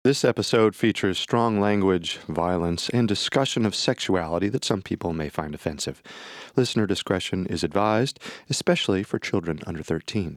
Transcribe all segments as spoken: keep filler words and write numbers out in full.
This episode features strong language, violence, and discussion of sexuality that some people may find offensive. Listener discretion is advised, especially for children under thirteen.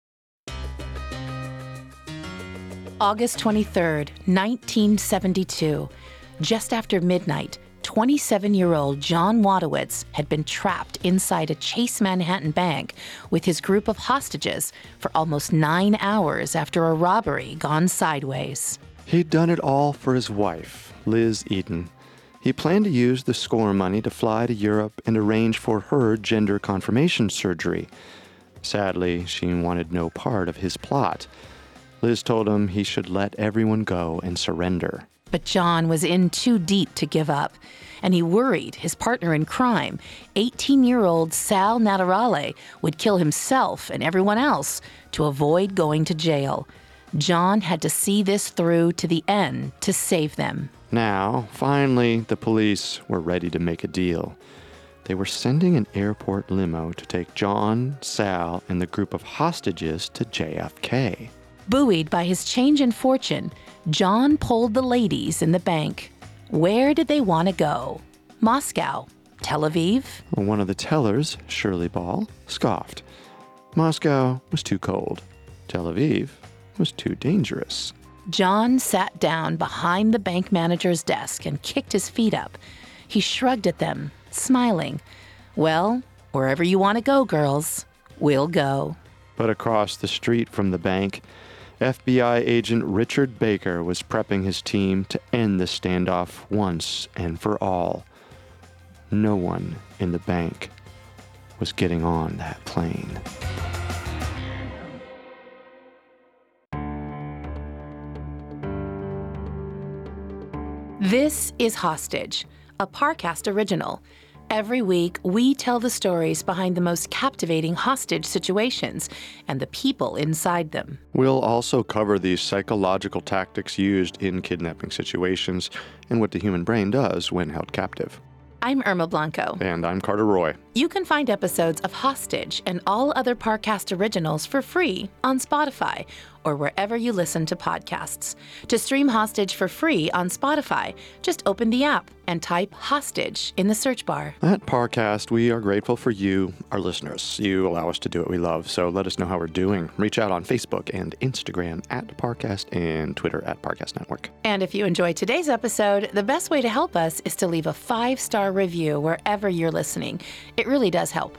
August twenty-third, nineteen seventy-two. Just after midnight, twenty-seven-year-old John Wadowitz had been trapped inside a Chase Manhattan bank with his group of hostages for almost nine hours after a robbery gone sideways. He'd done it all for his wife, Liz Eden. He planned to use the score money to fly to Europe and arrange for her gender confirmation surgery. Sadly, she wanted no part of his plot. Liz told him he should let everyone go and surrender. But John was in too deep to give up, and he worried his partner in crime, eighteen-year-old Sal Naturale, would kill himself and everyone else to avoid going to jail. John had to see this through to the end to save them. Now, finally, the police were ready to make a deal. They were sending an airport limo to take John, Sal, and the group of hostages to J F K. Buoyed by his change in fortune, John polled the ladies in the bank. Where did they want to go? Moscow? Tel Aviv? One of the tellers, Shirley Ball, scoffed. Moscow was too cold. Tel Aviv was too dangerous. John sat down behind the bank manager's desk and kicked his feet up. He shrugged at them, smiling. Well, wherever you want to go, girls, we'll go. But across the street from the bank, F B I agent Richard Baker was prepping his team to end the standoff once and for all. No one in the bank was getting on that plane. This is Hostage, a Parcast original. Every week, we tell the stories behind the most captivating hostage situations and the people inside them. We'll also cover the psychological tactics used in kidnapping situations and what the human brain does when held captive. I'm Irma Blanco. And I'm Carter Roy. You can find episodes of Hostage and all other Parcast originals for free on Spotify or wherever you listen to podcasts. To stream Hostage for free on Spotify, just open the app and type Hostage in the search bar. At Parcast, we are grateful for you, our listeners. You allow us to do what we love, so let us know how we're doing. Reach out on Facebook and Instagram at Parcast and Twitter at Parcast Network. And if you enjoyed today's episode, the best way to help us is to leave a five-star review wherever you're listening. It really does help.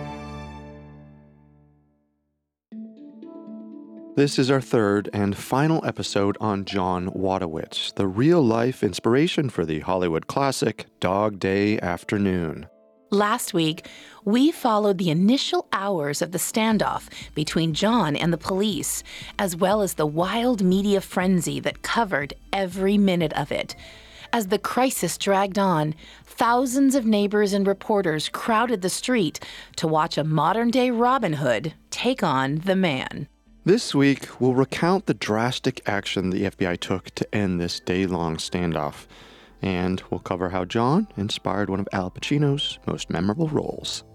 This is our third and final episode on John Wadowitz, the real-life inspiration for the Hollywood classic Dog Day Afternoon. Last week, we followed the initial hours of the standoff between John and the police, as well as the wild media frenzy that covered every minute of it. As the crisis dragged on, thousands of neighbors and reporters crowded the street to watch a modern-day Robin Hood take on the man. This week, we'll recount the drastic action the F B I took to end this day-long standoff. And we'll cover how John inspired one of Al Pacino's most memorable roles.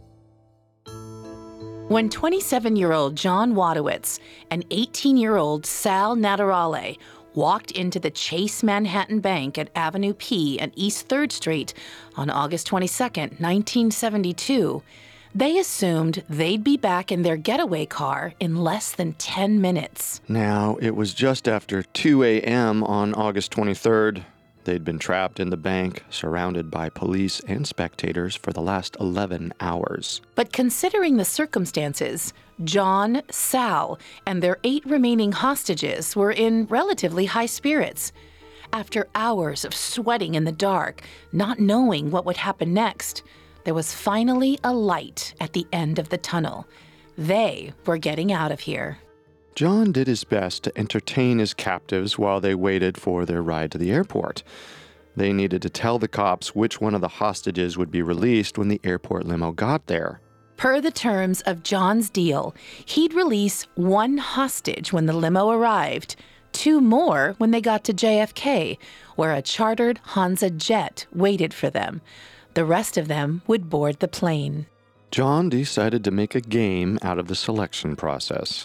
When twenty-seven-year-old John Wadowitz and eighteen-year-old Sal Naturale walked into the Chase Manhattan Bank at Avenue P and East third Street on August twenty-second, nineteen seventy-two, they assumed they'd be back in their getaway car in less than ten minutes. Now, it was just after two a.m. on August twenty-third. They'd been trapped in the bank, surrounded by police and spectators for the last eleven hours. But considering the circumstances, John, Sal, and their eight remaining hostages were in relatively high spirits. After hours of sweating in the dark, not knowing what would happen next, there was finally a light at the end of the tunnel. They were getting out of here. John did his best to entertain his captives while they waited for their ride to the airport. They needed to tell the cops which one of the hostages would be released when the airport limo got there. Per the terms of John's deal, he'd release one hostage when the limo arrived, two more when they got to J F K, where a chartered Hansa jet waited for them. The rest of them would board the plane. John decided to make a game out of the selection process.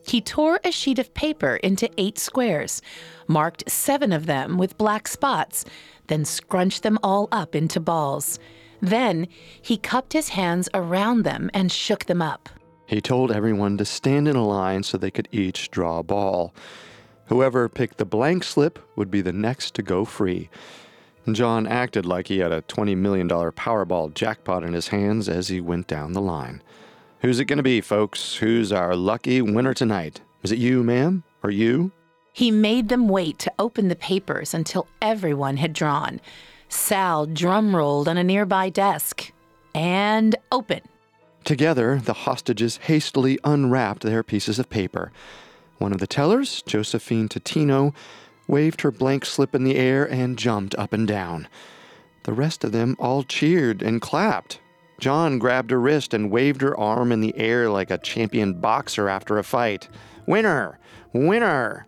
He tore a sheet of paper into eight squares, marked seven of them with black spots, then scrunched them all up into balls. Then he cupped his hands around them and shook them up. He told everyone to stand in a line so they could each draw a ball. Whoever picked the blank slip would be the next to go free. John acted like he had a twenty million dollars Powerball jackpot in his hands as he went down the line. "Who's it going to be, folks? Who's our lucky winner tonight? Is it you, ma'am? Or you?" He made them wait to open the papers until everyone had drawn. Sal drum-rolled on a nearby desk. And open. Together, the hostages hastily unwrapped their pieces of paper. One of the tellers, Josephine Totino, waved her blank slip in the air and jumped up and down. The rest of them all cheered and clapped. John grabbed her wrist and waved her arm in the air like a champion boxer after a fight. "Winner! Winner!"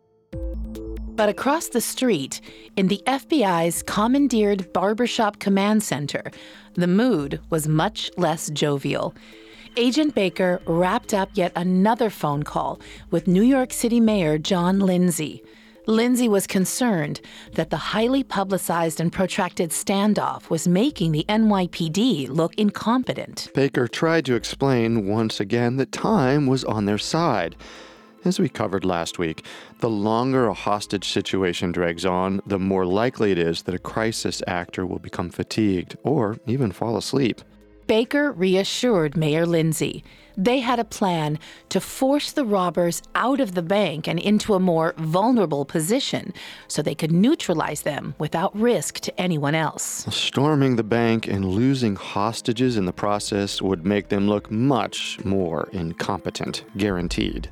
But across the street, in the F B I's commandeered barbershop command center, the mood was much less jovial. Agent Baker wrapped up yet another phone call with New York City Mayor John Lindsay. Lindsay was concerned that the highly publicized and protracted standoff was making the N Y P D look incompetent. Baker tried to explain once again that time was on their side. As we covered last week, the longer a hostage situation drags on, the more likely it is that a crisis actor will become fatigued or even fall asleep. Baker reassured Mayor Lindsay. They had a plan to force the robbers out of the bank and into a more vulnerable position so they could neutralize them without risk to anyone else. Storming the bank and losing hostages in the process would make them look much more incompetent, guaranteed.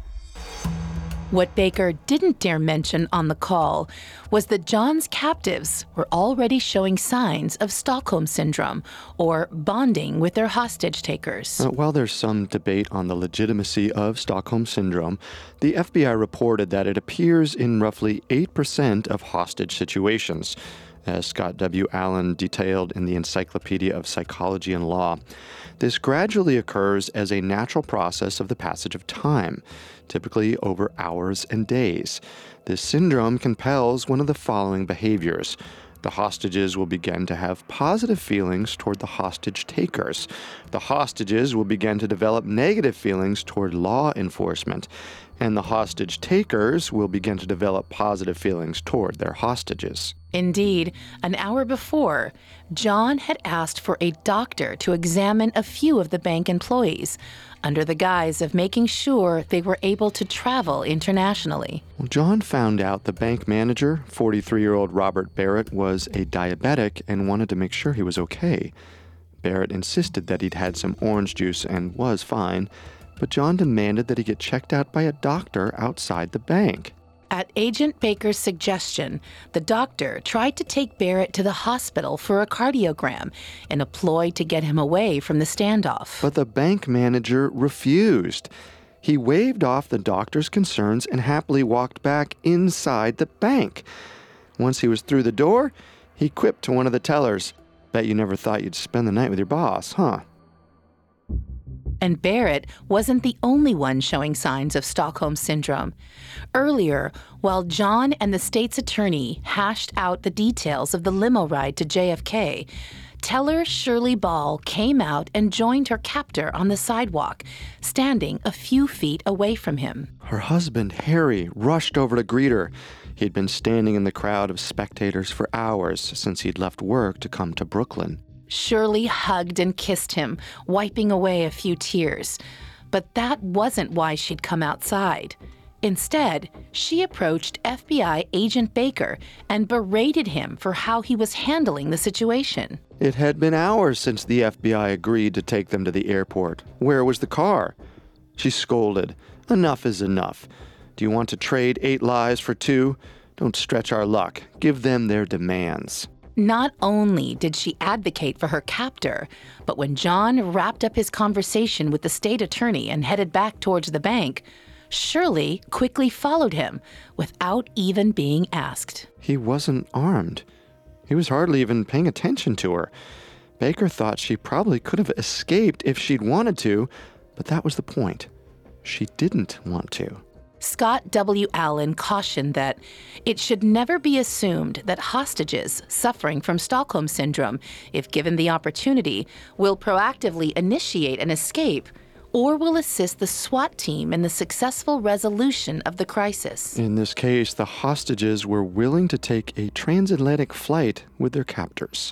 What Baker didn't dare mention on the call was that John's captives were already showing signs of Stockholm Syndrome, or bonding with their hostage takers. Uh, while there's some debate on the legitimacy of Stockholm Syndrome, the F B I reported that it appears in roughly eight percent of hostage situations, as Scott W. Allen detailed in the Encyclopedia of Psychology and Law. This gradually occurs as a natural process of the passage of time, typically over hours and days. This syndrome compels one of the following behaviors. The hostages will begin to have positive feelings toward the hostage takers. The hostages will begin to develop negative feelings toward law enforcement. And the hostage takers will begin to develop positive feelings toward their hostages. Indeed, an hour before, John had asked for a doctor to examine a few of the bank employees, under the guise of making sure they were able to travel internationally. Well, John found out the bank manager, forty-three-year-old Robert Barrett, was a diabetic and wanted to make sure he was okay. Barrett insisted that he'd had some orange juice and was fine, but John demanded that he get checked out by a doctor outside the bank. At Agent Baker's suggestion, the doctor tried to take Barrett to the hospital for a cardiogram in a ploy to get him away from the standoff. But the bank manager refused. He waved off the doctor's concerns and happily walked back inside the bank. Once he was through the door, he quipped to one of the tellers, "Bet you never thought you'd spend the night with your boss, huh?" And Barrett wasn't the only one showing signs of Stockholm Syndrome. Earlier, while John and the state's attorney hashed out the details of the limo ride to J F K, teller Shirley Ball came out and joined her captor on the sidewalk, standing a few feet away from him. Her husband, Harry, rushed over to greet her. He'd been standing in the crowd of spectators for hours since he'd left work to come to Brooklyn. Shirley hugged and kissed him, wiping away a few tears. But that wasn't why she'd come outside. Instead, she approached F B I Agent Baker and berated him for how he was handling the situation. It had been hours since the F B I agreed to take them to the airport. Where was the car? She scolded. "Enough is enough. Do you want to trade eight lives for two? Don't stretch our luck. Give them their demands." Not only did she advocate for her captor, but when John wrapped up his conversation with the state attorney and headed back towards the bank, Shirley quickly followed him without even being asked. He wasn't armed. He was hardly even paying attention to her. Baker thought she probably could have escaped if she'd wanted to, but that was the point. she didn't want to. Scott W. Allen cautioned that it should never be assumed that hostages suffering from Stockholm Syndrome, if given the opportunity, will proactively initiate an escape or will assist the SWAT team in the successful resolution of the crisis. In this case, the hostages were willing to take a transatlantic flight with their captors.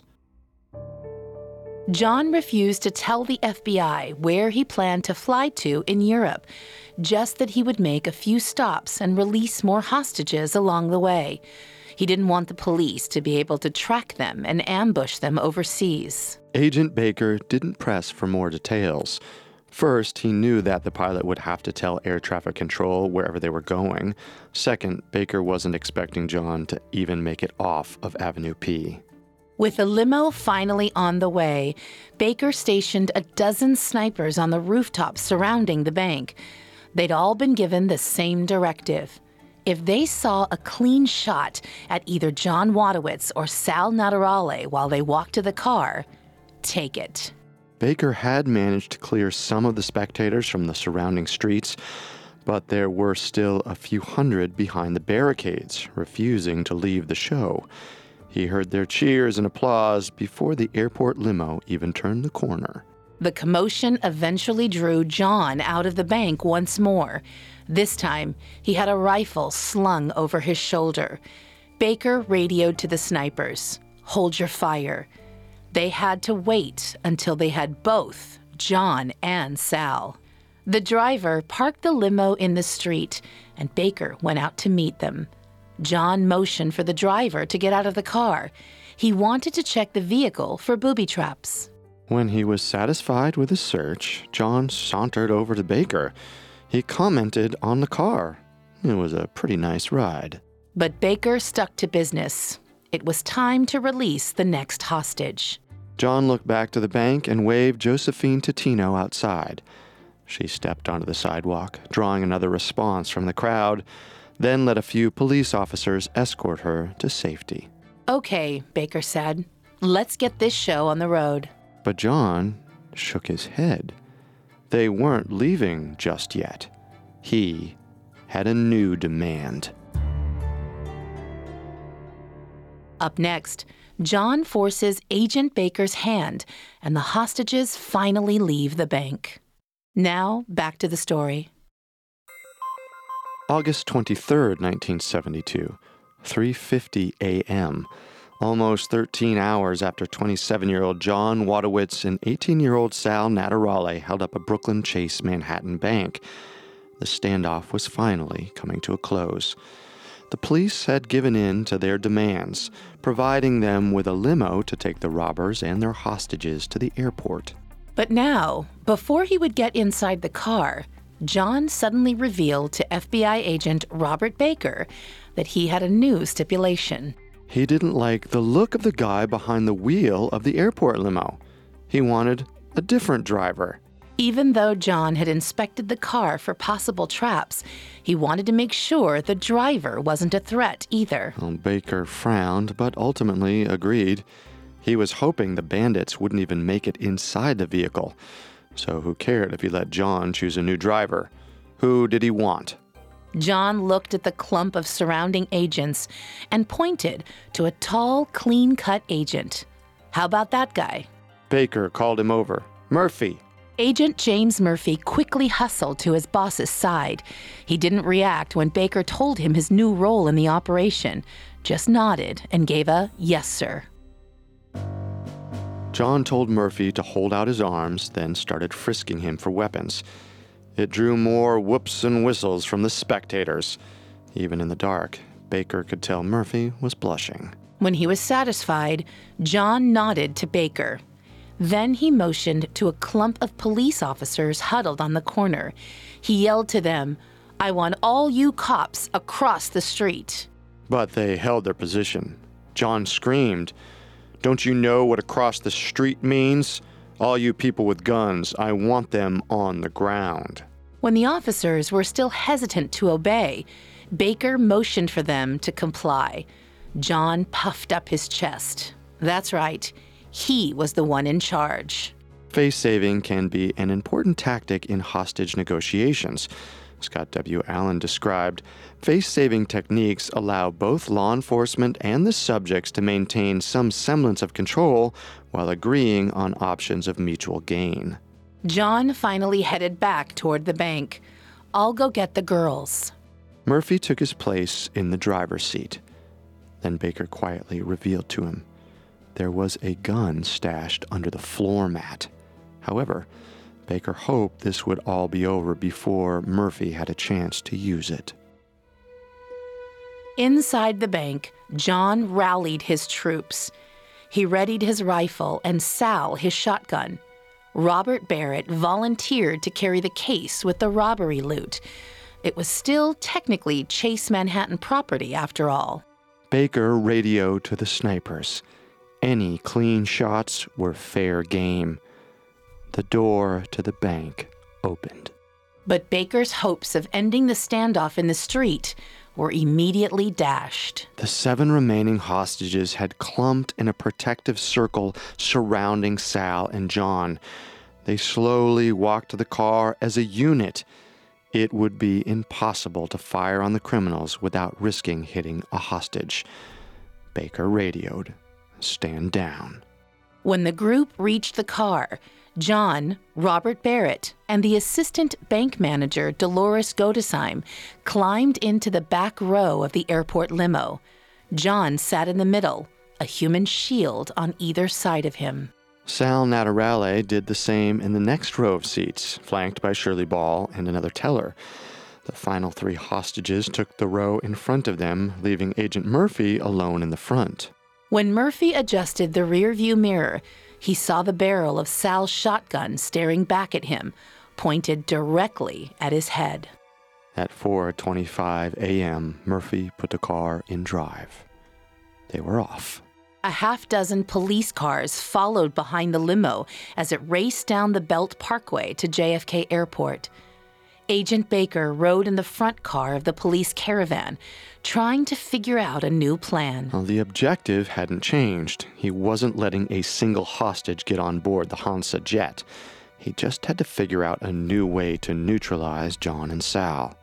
John refused to tell the F B I where he planned to fly to in Europe, just that he would make a few stops and release more hostages along the way. He didn't want the police to be able to track them and ambush them overseas. Agent Baker didn't press for more details. First, he knew that the pilot would have to tell air traffic control wherever they were going. Second, Baker wasn't expecting John to even make it off of Avenue P. With the limo finally on the way, Baker stationed a dozen snipers on the rooftops surrounding the bank. They'd all been given the same directive. If they saw a clean shot at either John Wadowitz or Sal Naturale while they walked to the car, take it. Baker had managed to clear some of the spectators from the surrounding streets, but there were still a few hundred behind the barricades, refusing to leave the show. He heard their cheers and applause before the airport limo even turned the corner. The commotion eventually drew John out of the bank once more. This time, he had a rifle slung over his shoulder. Baker radioed to the snipers, "Hold your fire." They had to wait until they had both John and Sal. The driver parked the limo in the street, and Baker went out to meet them. John motioned for the driver to get out of the car. He wanted to check the vehicle for booby traps. When he was satisfied with his search, John sauntered over to Baker. He commented on the car. It was a pretty nice ride. But Baker stuck to business. It was time to release the next hostage. John looked back to the bank and waved Josephine Totino outside. She stepped onto the sidewalk, drawing another response from the crowd, then let a few police officers escort her to safety. "Okay," Baker said. "Let's get this show on the road." But John shook his head. They weren't leaving just yet. He had a new demand. Up next, John forces Agent Baker's hand, and the hostages finally leave the bank. Now, back to the story. August twenty-third, nineteen seventy-two, three fifty a.m., almost thirteen hours after twenty-seven-year-old John Wadowitz and eighteen-year-old Sal Naturale held up a Brooklyn Chase Manhattan bank. The standoff was finally coming to a close. The police had given in to their demands, providing them with a limo to take the robbers and their hostages to the airport. But now, before he would get inside the car, John suddenly revealed to F B I agent Robert Baker that he had a new stipulation. He didn't like the look of the guy behind the wheel of the airport limo. He wanted a different driver. Even though John had inspected the car for possible traps, he wanted to make sure the driver wasn't a threat either. Well, Baker frowned, but ultimately agreed. He was hoping the bandits wouldn't even make it inside the vehicle. So who cared if he let John choose a new driver? Who did he want? John looked at the clump of surrounding agents and pointed to a tall, clean-cut agent. "How about that guy?" Baker called him over. "Murphy." Agent James Murphy quickly hustled to his boss's side. He didn't react when Baker told him his new role in the operation, just nodded and gave a "yes, sir." John told Murphy to hold out his arms, then started frisking him for weapons. It drew more whoops and whistles from the spectators. Even in the dark, Baker could tell Murphy was blushing. When he was satisfied, John nodded to Baker. Then he motioned to a clump of police officers huddled on the corner. He yelled to them, "I want all you cops across the street." But they held their position. John screamed, "Don't you know what across the street means? All you people with guns, I want them on the ground." When the officers were still hesitant to obey, Baker motioned for them to comply. John puffed up his chest. That's right, he was the one in charge. Face saving can be an important tactic in hostage negotiations. Scott W. Allen described, face-saving techniques allow both law enforcement and the subjects to maintain some semblance of control while agreeing on options of mutual gain. John finally headed back toward the bank. I'll go get the girls. Murphy took his place in the driver's seat. Then Baker quietly revealed to him there was a gun stashed under the floor mat. However, Baker hoped this would all be over before Murphy had a chance to use it. Inside the bank, John rallied his troops. He readied his rifle and Sal his shotgun. Robert Barrett volunteered to carry the case with the robbery loot. It was still technically Chase Manhattan property after all. Baker radioed to the snipers. Any clean shots were fair game. The door to the bank opened. But Baker's hopes of ending the standoff in the street were immediately dashed. The seven remaining hostages had clumped in a protective circle surrounding Sal and John. They slowly walked to the car as a unit. It would be impossible to fire on the criminals without risking hitting a hostage. Baker radioed, "Stand down." When the group reached the car, John, Robert Barrett, and the assistant bank manager, Dolores Godesheim, climbed into the back row of the airport limo. John sat in the middle, a human shield on either side of him. Sal Naturale did the same in the next row of seats, flanked by Shirley Ball and another teller. The final three hostages took the row in front of them, leaving Agent Murphy alone in the front. When Murphy adjusted the rearview mirror, he saw the barrel of Sal's shotgun staring back at him, pointed directly at his head. At four twenty-five a.m., Murphy put the car in drive. They were off. A half dozen police cars followed behind the limo as it raced down the Belt Parkway to J F K Airport. Agent Baker rode in the front car of the police caravan, trying to figure out a new plan. Well, the objective hadn't changed. He wasn't letting a single hostage get on board the Hansa jet. He just had to figure out a new way to neutralize John and Sal.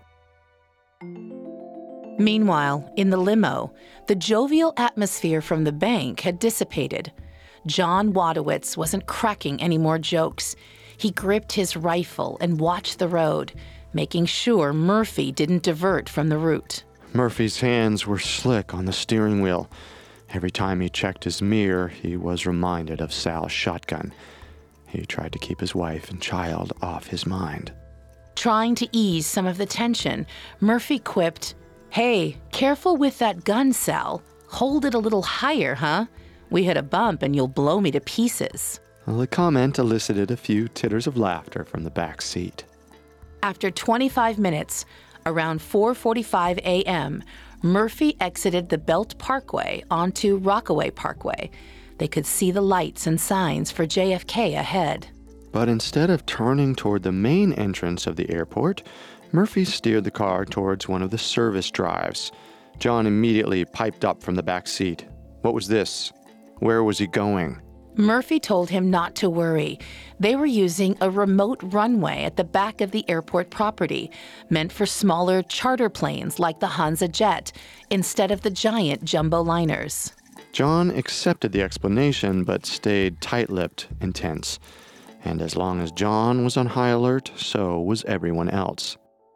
Meanwhile, in the limo, the jovial atmosphere from the bank had dissipated. John Wadowitz wasn't cracking any more jokes. He gripped his rifle and watched the road, making sure Murphy didn't divert from the route. Murphy's hands were slick on the steering wheel. Every time he checked his mirror, he was reminded of Sal's shotgun. He tried to keep his wife and child off his mind. Trying to ease some of the tension, Murphy quipped, "Hey, careful with that gun, Sal. Hold it a little higher, huh? We hit a bump and you'll blow me to pieces." Well, the comment elicited a few titters of laughter from the back seat. After twenty-five minutes, around four forty-five a.m., Murphy exited the Belt Parkway onto Rockaway Parkway. They could see the lights and signs for J F K ahead. But instead of turning toward the main entrance of the airport, Murphy steered the car towards one of the service drives. John immediately piped up from the back seat. What was this? Where was he going? Murphy told him not to worry. They were using a remote runway at the back of the airport property, meant for smaller charter planes like the Hansa jet, instead of the giant jumbo liners. John accepted the explanation, but stayed tight-lipped and tense. And as long as John was on high alert, so was everyone else.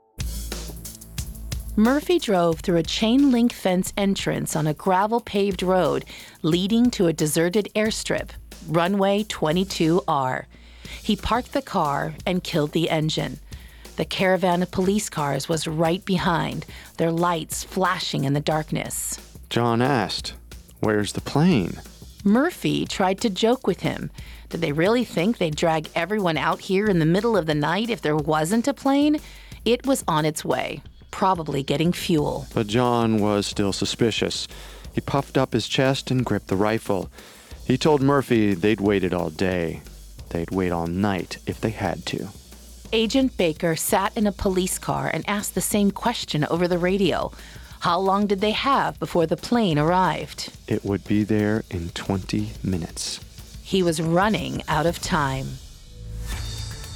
Murphy drove through a chain-link fence entrance on a gravel-paved road leading to a deserted airstrip, runway twenty-two R. He parked the car and killed the engine. The caravan of police cars was right behind, their lights flashing in the darkness. John asked, "Where's the plane?" Murphy tried to joke with him. Did they really think they'd drag everyone out here in the middle of the night if there wasn't a plane? It was on its way, probably getting fuel. But John was still suspicious. He puffed up his chest and gripped the rifle. He told Murphy they'd waited all day. They'd wait all night if they had to. Agent Baker sat in a police car and asked the same question over the radio. How long did they have before the plane arrived? It would be there in twenty minutes. He was running out of time.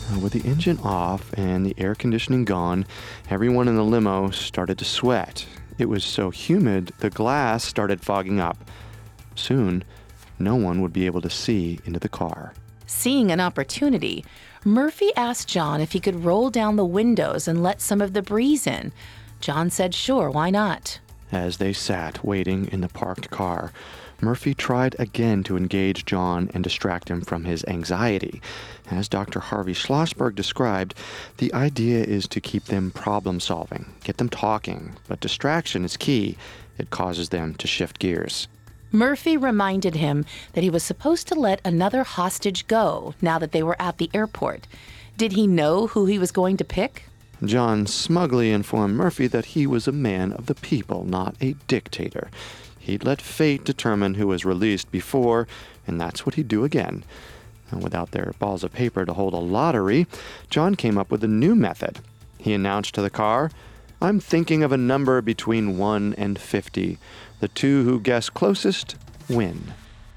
Uh, With the engine off and the air conditioning gone, everyone in the limo started to sweat. It was so humid, the glass started fogging up. Soon, no one would be able to see into the car. Seeing an opportunity, Murphy asked John if he could roll down the windows and let some of the breeze in. John said sure, why not? As they sat waiting in the parked car, Murphy tried again to engage John and distract him from his anxiety. As Doctor Harvey Schlossberg described, the idea is to keep them problem-solving, get them talking, but distraction is key. It causes them to shift gears. Murphy reminded him that he was supposed to let another hostage go now that they were at the airport. Did he know who he was going to pick? John smugly informed Murphy that he was a man of the people, not a dictator. He'd let fate determine who was released before, and that's what he'd do again. And without their balls of paper to hold a lottery, John came up with a new method. He announced to the car, "I'm thinking of a number between one and fifty. The two who guess closest win."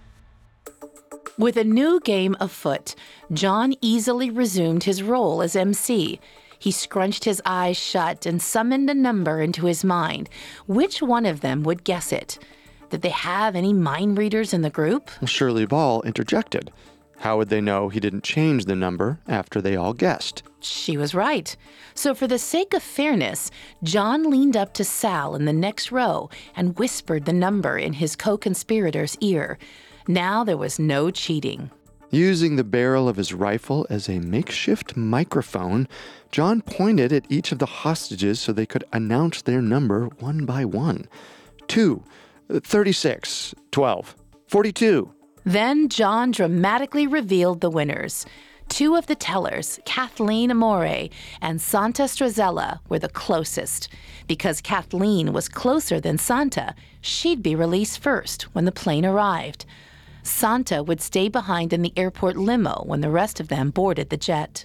With a new game afoot, John easily resumed his role as M C. He scrunched his eyes shut and summoned a number into his mind. Which one of them would guess it? Did they have any mind readers in the group? Shirley Ball interjected. How would they know he didn't change the number after they all guessed? She was right. So for the sake of fairness, John leaned up to Sal in the next row and whispered the number in his co-conspirator's ear. Now there was no cheating. Using the barrel of his rifle as a makeshift microphone, John pointed at each of the hostages so they could announce their number one by one. Two, thirty-six, twelve, forty-two. Then John dramatically revealed the winners. Two of the tellers, Kathleen Amore and Santa Strazella, were the closest. Because Kathleen was closer than Santa, she'd be released first when the plane arrived. Santa would stay behind in the airport limo when the rest of them boarded the jet.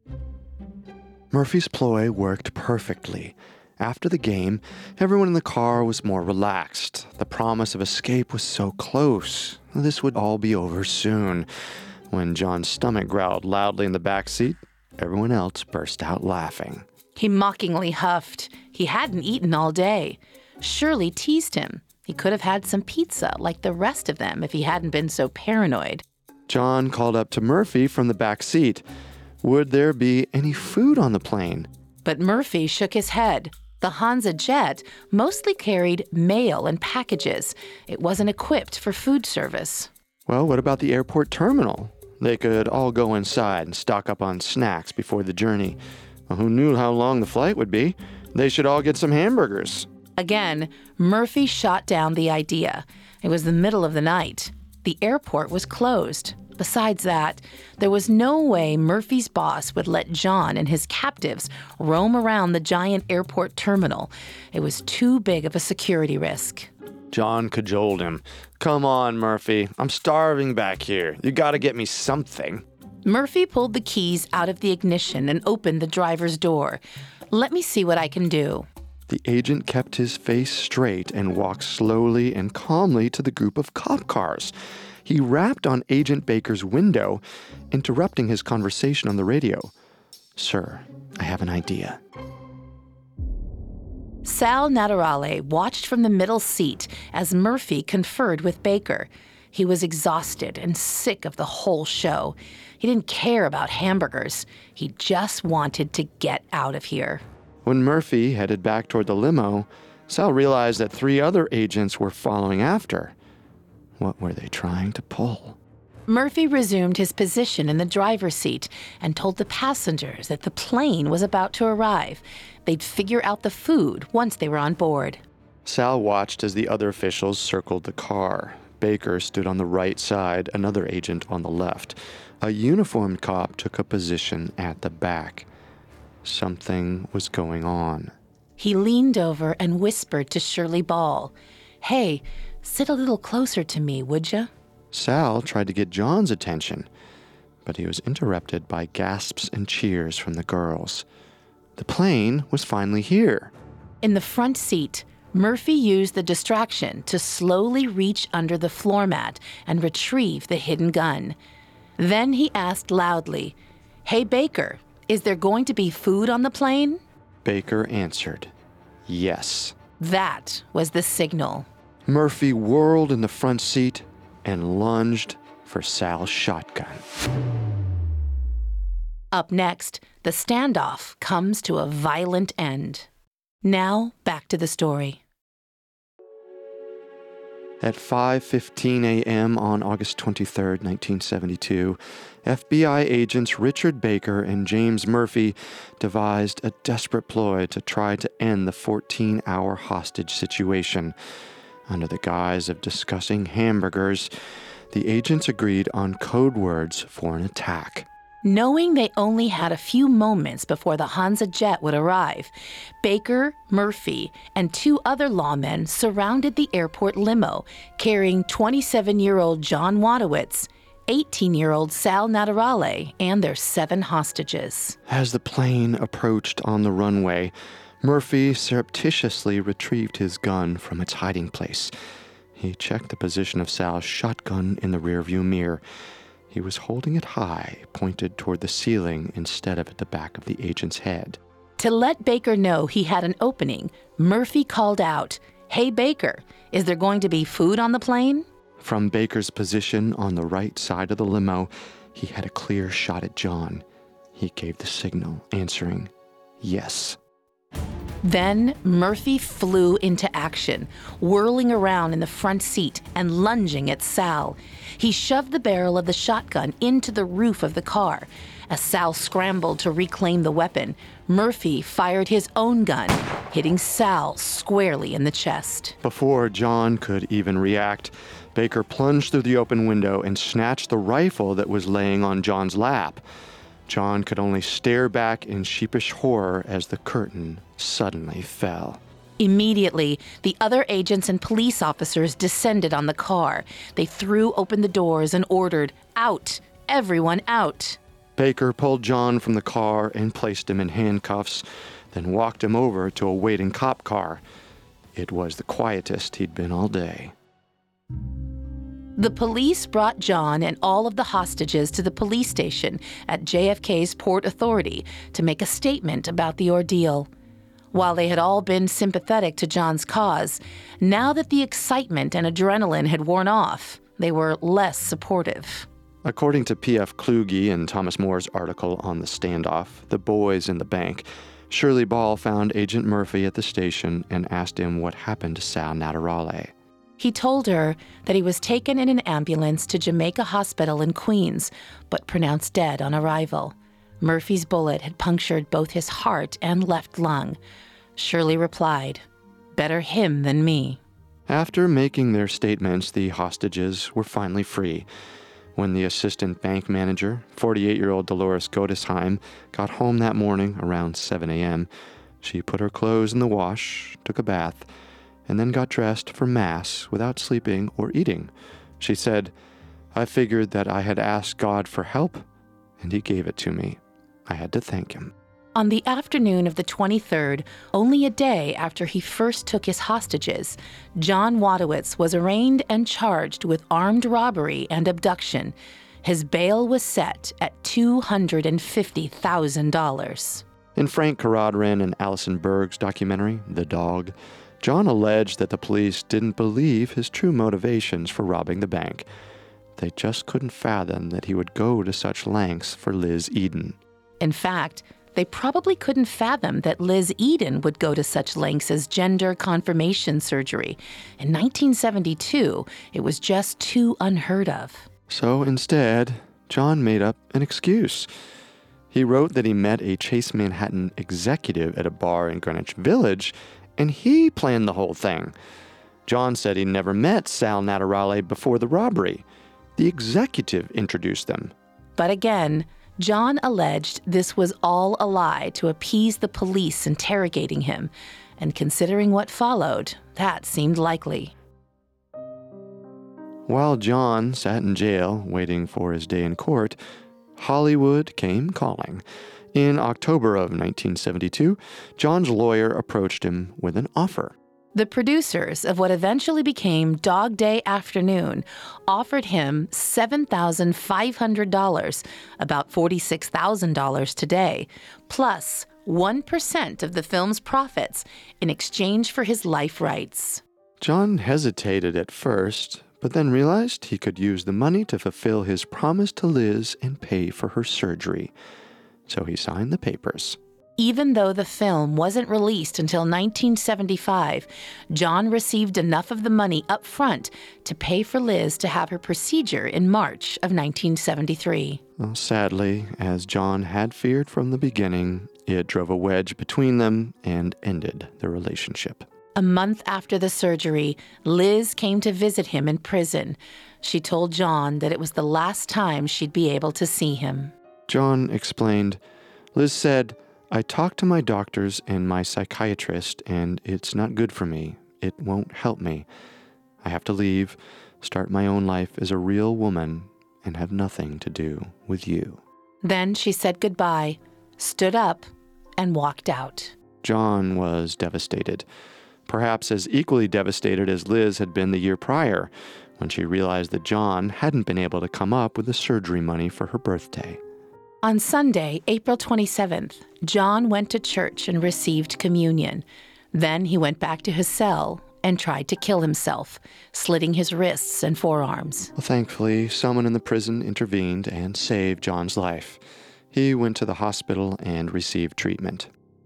Murphy's ploy worked perfectly. After the game, everyone in the car was more relaxed. The promise of escape was so close. This would all be over soon. When John's stomach growled loudly in the back seat, everyone else burst out laughing. He mockingly huffed. He hadn't eaten all day. Shirley teased him. He could have had some pizza like the rest of them if he hadn't been so paranoid. John called up to Murphy from the back seat. Would there be any food on the plane? But Murphy shook his head. The Hansa jet mostly carried mail and packages. It wasn't equipped for food service. Well, what about the airport terminal? They could all go inside and stock up on snacks before the journey. Well, who knew how long the flight would be? They should all get some hamburgers. Again, Murphy shot down the idea. It was the middle of the night. The airport was closed. Besides that, there was no way Murphy's boss would let John and his captives roam around the giant airport terminal. It was too big of a security risk. John cajoled him. Come on, Murphy. I'm starving back here. You gotta get me something. Murphy pulled the keys out of the ignition and opened the driver's door. Let me see what I can do. The agent kept his face straight and walked slowly and calmly to the group of cop cars. He rapped on Agent Baker's window, interrupting his conversation on the radio. Sir, I have an idea. Sal Naturale watched from the middle seat as Murphy conferred with Baker. He was exhausted and sick of the whole show. He didn't care about hamburgers. He just wanted to get out of here. When Murphy headed back toward the limo, Sal realized that three other agents were following after. What were they trying to pull? Murphy resumed his position in the driver's seat and told the passengers that the plane was about to arrive. They'd figure out the food once they were on board. Sal watched as the other officials circled the car. Baker stood on the right side, another agent on the left. A uniformed cop took a position at the back. Something was going on. He leaned over and whispered to Shirley Ball, "Hey, sit a little closer to me, would ya?" Sal tried to get John's attention, but he was interrupted by gasps and cheers from the girls. The plane was finally here. In the front seat, Murphy used the distraction to slowly reach under the floor mat and retrieve the hidden gun. Then he asked loudly, "Hey, Baker, is there going to be food on the plane?" Baker answered, "Yes." That was the signal. Murphy whirled in the front seat and lunged for Sal's shotgun. Up next, the standoff comes to a violent end. Now, back to the story. At five fifteen a.m. on August twenty-third, nineteen seventy-two, F B I agents Richard Baker and James Murphy devised a desperate ploy to try to end the fourteen-hour hostage situation. Under the guise of discussing hamburgers, the agents agreed on code words for an attack. Knowing they only had a few moments before the Hansa jet would arrive, Baker, Murphy, and two other lawmen surrounded the airport limo, carrying twenty-seven-year-old John Wadowitz, eighteen-year-old Sal Naturale, and their seven hostages. As the plane approached on the runway, Murphy surreptitiously retrieved his gun from its hiding place. He checked the position of Sal's shotgun in the rearview mirror. He was holding it high, pointed toward the ceiling instead of at the back of the agent's head. To let Baker know he had an opening, Murphy called out, "Hey, Baker, is there going to be food on the plane?" From Baker's position on the right side of the limo, he had a clear shot at John. He gave the signal, answering, "Yes." Then Murphy flew into action, whirling around in the front seat and lunging at Sal. He shoved the barrel of the shotgun into the roof of the car. As Sal scrambled to reclaim the weapon, Murphy fired his own gun, hitting Sal squarely in the chest. Before John could even react, Baker plunged through the open window and snatched the rifle that was laying on John's lap. John could only stare back in sheepish horror as the curtain suddenly fell. Immediately, the other agents and police officers descended on the car. They threw open the doors and ordered, "Out! Everyone out!" Baker pulled John from the car and placed him in handcuffs, then walked him over to a waiting cop car. It was the quietest he'd been all day. The police brought John and all of the hostages to the police station at J F K's Port Authority to make a statement about the ordeal. While they had all been sympathetic to John's cause, now that the excitement and adrenaline had worn off, they were less supportive. According to P F Kluge and Thomas Moore's article on the standoff, The Boys in the Bank, Shirley Ball found Agent Murphy at the station and asked him what happened to Sal Naturale. He told her that he was taken in an ambulance to Jamaica Hospital in Queens, but pronounced dead on arrival. Murphy's bullet had punctured both his heart and left lung. Shirley replied, "Better him than me." After making their statements, the hostages were finally free. When the assistant bank manager, forty-eight-year-old Dolores Godesheim, got home that morning around seven a.m., she put her clothes in the wash, took a bath, and then got dressed for Mass without sleeping or eating. She said, "I figured that I had asked God for help, and he gave it to me. I had to thank him." On the afternoon of the twenty-third, only a day after he first took his hostages, John Wadowitz was arraigned and charged with armed robbery and abduction. His bail was set at two hundred fifty thousand dollars. In Frank Caradrin and Allison Berg's documentary, The Dog, John alleged that the police didn't believe his true motivations for robbing the bank. They just couldn't fathom that he would go to such lengths for Liz Eden. In fact, they probably couldn't fathom that Liz Eden would go to such lengths as gender confirmation surgery. In nineteen seventy-two, it was just too unheard of. So instead, John made up an excuse. He wrote that he met a Chase Manhattan executive at a bar in Greenwich Village, and he planned the whole thing. John said he never met Sal Naturale before the robbery. The executive introduced them. But again, John alleged this was all a lie to appease the police interrogating him, and considering what followed, that seemed likely. While John sat in jail waiting for his day in court, Hollywood came calling. In October of nineteen seventy-two, John's lawyer approached him with an offer. The producers of what eventually became Dog Day Afternoon offered him seven thousand five hundred dollars, about forty-six thousand dollars today, plus one percent of the film's profits in exchange for his life rights. John hesitated at first, but then realized he could use the money to fulfill his promise to Liz and pay for her surgery. So he signed the papers. Even though the film wasn't released until nineteen seventy-five, John received enough of the money up front to pay for Liz to have her procedure in March of nineteen seventy-three. Well, sadly, as John had feared from the beginning, it drove a wedge between them and ended the relationship. A month after the surgery, Liz came to visit him in prison. She told John that it was the last time she'd be able to see him. John explained, Liz said, I talked to my doctors and my psychiatrist, and it's not good for me. It won't help me. I have to leave, start my own life as a real woman, and have nothing to do with you. Then she said goodbye, stood up, and walked out. John was devastated, perhaps as equally devastated as Liz had been the year prior, when she realized that John hadn't been able to come up with the surgery money for her birthday. On Sunday, April twenty-seventh, John went to church and received communion. Then he went back to his cell and tried to kill himself, slitting his wrists and forearms. Well, thankfully, someone in the prison intervened and saved John's life. He went to the hospital and received treatment.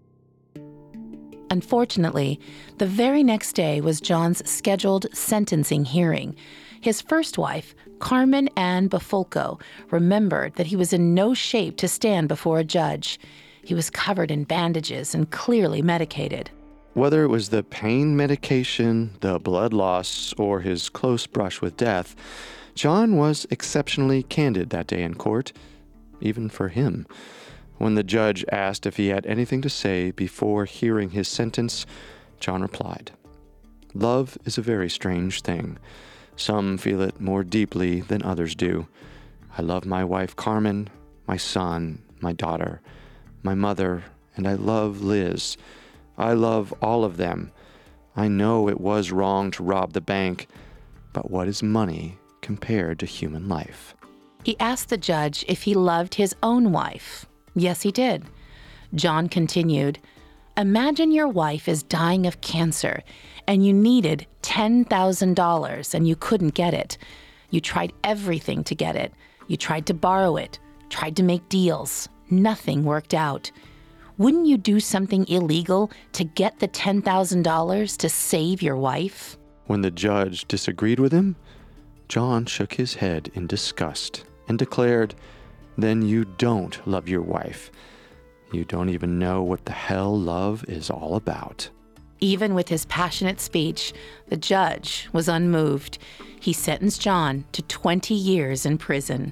Unfortunately, the very next day was John's scheduled sentencing hearing. His first wife, Carmen Ann Bafolco, remembered that he was in no shape to stand before a judge. He was covered in bandages and clearly medicated. Whether it was the pain medication, the blood loss, or his close brush with death, John was exceptionally candid that day in court, even for him. When the judge asked if he had anything to say before hearing his sentence, John replied, Love is a very strange thing. Some feel it more deeply than others do. I love my wife Carmen, my son, my daughter, my mother, and I love Liz. I love all of them. I know it was wrong to rob the bank, but what is money compared to human life? He asked the judge if he loved his own wife. Yes, he did. John continued, Imagine your wife is dying of cancer and you needed ten thousand dollars and you couldn't get it. You tried everything to get it. You tried to borrow it, tried to make deals. Nothing worked out. Wouldn't you do something illegal to get the ten thousand dollars to save your wife? When the judge disagreed with him, John shook his head in disgust and declared, Then you don't love your wife. You don't even know what the hell love is all about. Even with his passionate speech, the judge was unmoved. He sentenced John to twenty years in prison.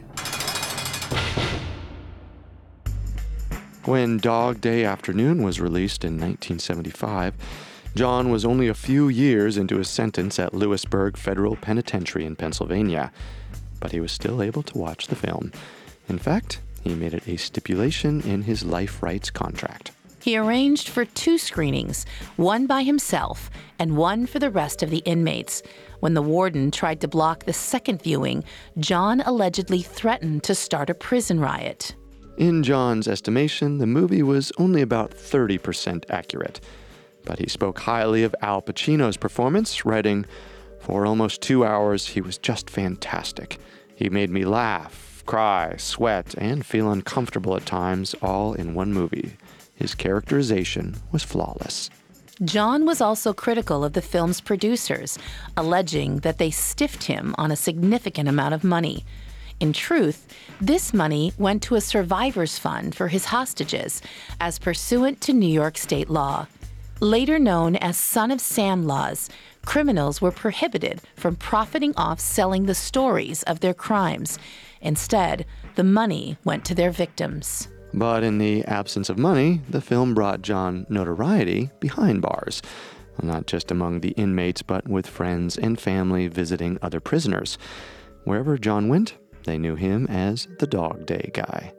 When Dog Day Afternoon was released in nineteen seventy-five, John was only a few years into his sentence at Lewisburg Federal Penitentiary in Pennsylvania, but he was still able to watch the film. In fact, he made it a stipulation in his life rights contract. He arranged for two screenings, one by himself and one for the rest of the inmates. When the warden tried to block the second viewing, John allegedly threatened to start a prison riot. In John's estimation, the movie was only about thirty percent accurate, but he spoke highly of Al Pacino's performance, writing, For almost two hours, he was just fantastic. He made me laugh, cry, sweat, and feel uncomfortable at times, all in one movie. His characterization was flawless. John was also critical of the film's producers, alleging that they stiffed him on a significant amount of money. In truth, this money went to a survivors fund for his hostages, as pursuant to New York state law. Later known as Son of Sam laws, criminals were prohibited from profiting off selling the stories of their crimes. Instead, the money went to their victims. But in the absence of money, the film brought John notoriety behind bars, not just among the inmates, but with friends and family visiting other prisoners. Wherever John went, they knew him as the Dog Day guy.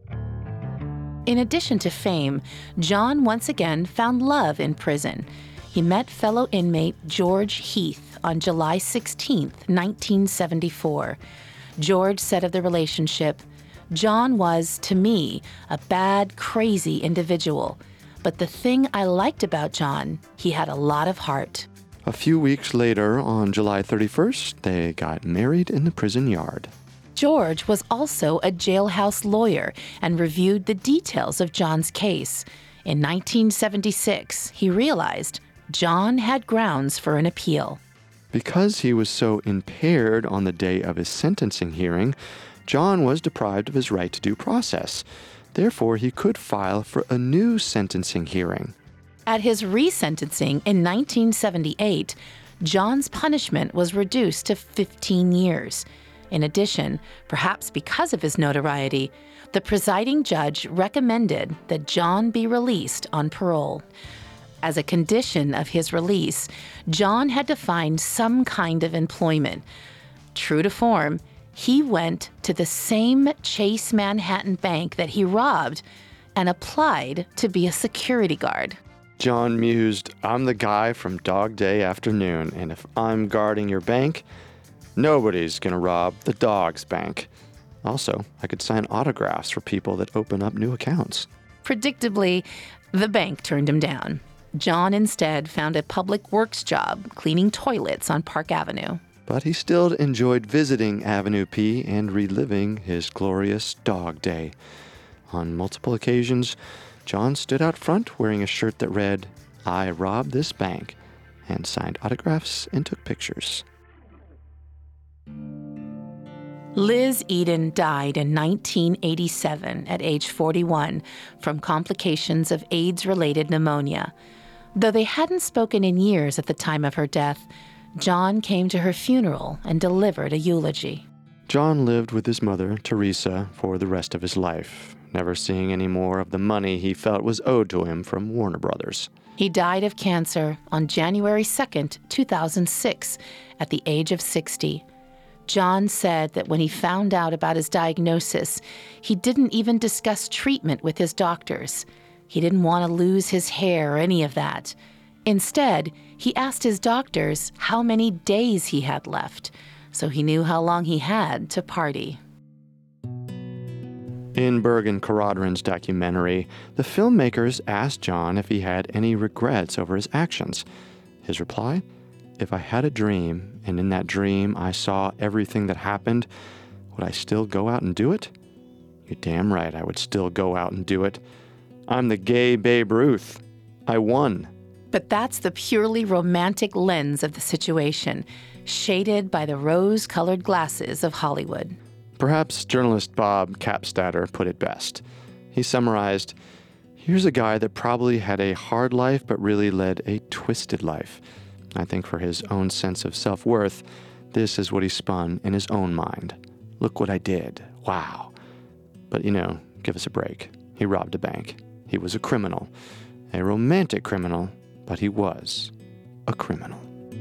In addition to fame, John once again found love in prison. he met fellow inmate George Heath on July sixteenth, nineteen seventy-four. George said of the relationship, "John was, to me, a bad, crazy individual. But the thing I liked about John, he had a lot of heart." A few weeks later, on July thirty-first, they got married in the prison yard. George was also a jailhouse lawyer and reviewed the details of John's case. In nineteen seventy-six, he realized John had grounds for an appeal. Because he was so impaired on the day of his sentencing hearing, John was deprived of his right to due process. Therefore, he could file for a new sentencing hearing. At his resentencing in nineteen seventy-eight, John's punishment was reduced to fifteen years. In addition, perhaps because of his notoriety, the presiding judge recommended that John be released on parole. As a condition of his release, John had to find some kind of employment. True to form, he went to the same Chase Manhattan Bank that he robbed and applied to be a security guard. John mused, "I'm the guy from Dog Day Afternoon, and if I'm guarding your bank, nobody's gonna rob the dog's bank. Also, I could sign autographs for people that open up new accounts." Predictably, the bank turned him down. John instead found a public works job cleaning toilets on Park Avenue. But he still enjoyed visiting Avenue P and reliving his glorious dog day. On multiple occasions, John stood out front wearing a shirt that read, "I robbed this bank," and signed autographs and took pictures. Liz Eden died in nineteen eighty-seven at age forty-one from complications of AIDS-related pneumonia. Though they hadn't spoken in years at the time of her death, John came to her funeral and delivered a eulogy. John lived with his mother, Teresa, for the rest of his life, never seeing any more of the money he felt was owed to him from Warner Brothers. He died of cancer on January second, two thousand six, at the age of sixty. John said that when he found out about his diagnosis, he didn't even discuss treatment with his doctors. He didn't want to lose his hair or any of that. Instead, he asked his doctors how many days he had left, so he knew how long he had to party. In Bergen Carodron's documentary, the filmmakers asked John if he had any regrets over his actions. His reply? "If I had a dream, and in that dream I saw everything that happened, would I still go out and do it? You're damn right I would still go out and do it. I'm the gay Babe Ruth. I won." But that's the purely romantic lens of the situation, shaded by the rose-colored glasses of Hollywood. Perhaps journalist Bob Capstatter put it best. He summarized, "Here's a guy that probably had a hard life but really led a twisted life. I think for his own sense of self-worth, this is what he spun in his own mind. Look what I did. Wow. But, you know, give us a break. He robbed a bank. He was a criminal. A romantic criminal, but he was a criminal."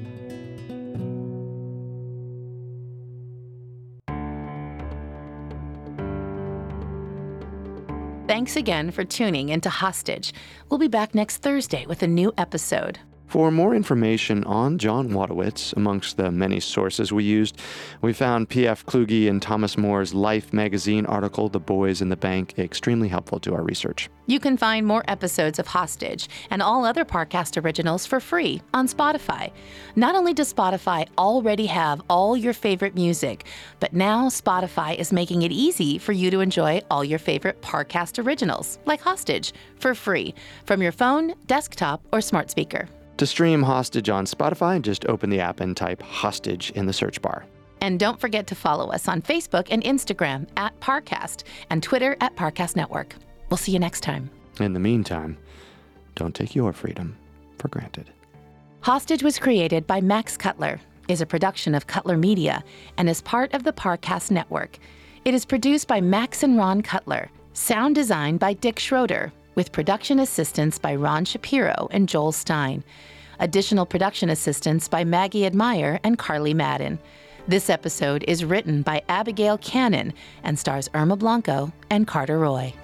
Thanks again for tuning into Hostage. We'll be back next Thursday with a new episode. For more information on John Wadowitz, amongst the many sources we used, we found P F Kluge and Thomas More's Life magazine article, The Boys in the Bank, extremely helpful to our research. You can find more episodes of Hostage and all other Parcast originals for free on Spotify. Not only does Spotify already have all your favorite music, but now Spotify is making it easy for you to enjoy all your favorite Parcast originals, like Hostage, for free from your phone, desktop, or smart speaker. To stream Hostage on Spotify, just open the app and type Hostage in the search bar. And don't forget to follow us on Facebook and Instagram at Parcast and Twitter at Parcast Network. We'll see you next time. In the meantime, don't take your freedom for granted. Hostage was created by Max Cutler, is a production of Cutler Media, and is part of the Parcast Network. It is produced by Max and Ron Cutler, sound design by Dick Schroeder, with production assistance by Ron Shapiro and Joel Stein. Additional production assistance by Maggie Admire and Carly Madden. This episode is written by Abigail Cannon and stars Irma Blanco and Carter Roy.